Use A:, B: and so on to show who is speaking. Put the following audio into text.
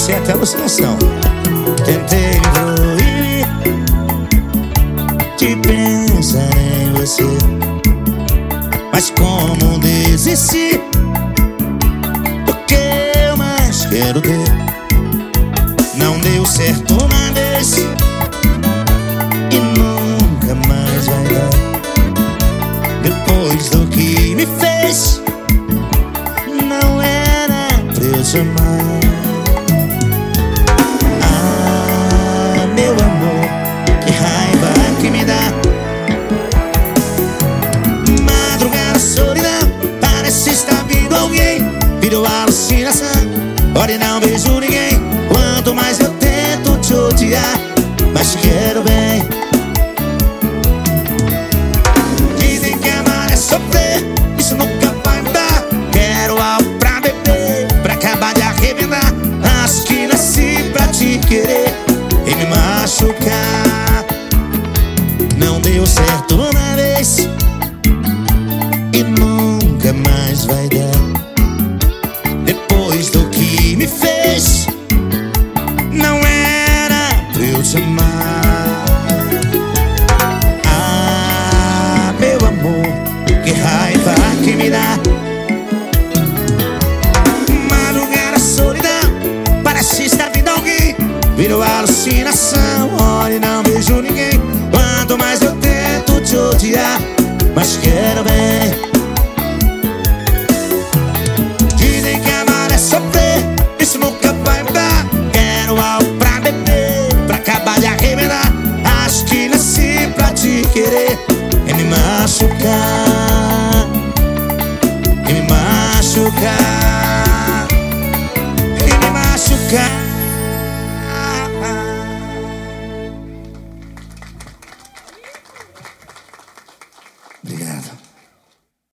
A: ser até alucinação. Tentei me proibir de pensar em você, mas como desisti do que eu mais quero ter. Não deu certo uma vez e nunca mais vai dar. Depois do que me fez, não era pra eu te amar. Ah, meu amor, que raiva que me dá. Madrugada, solidão, parece estar vindo alguém. Virou alucinação, ora e não vejo ninguém. Quanto mais eu tento te odiar, mas te quero bem. Dizem que amar é sofrer, isso nunca vai mudar. Quero algo pra beber, pra acabar de arrebentar. Acho que nasci pra te querer e me machucar. Não deu certo uma vez e nunca mais vai dar. Depois do que me fez, não era pra eu te amar. Ah, meu amor, que raiva que me dá. Madrugada, solidão, parece estar vindo alguém. Virou alucinação, olha e não vejo ninguém. Quanto mais eu tento te odiar, mas te quero bem. Dizem que amar é sofrer, isso nunca vai mudar. Quero algo pra beber, pra acabar de arrebentar. Acho que nasci pra te querer e me machucar, e me machucar.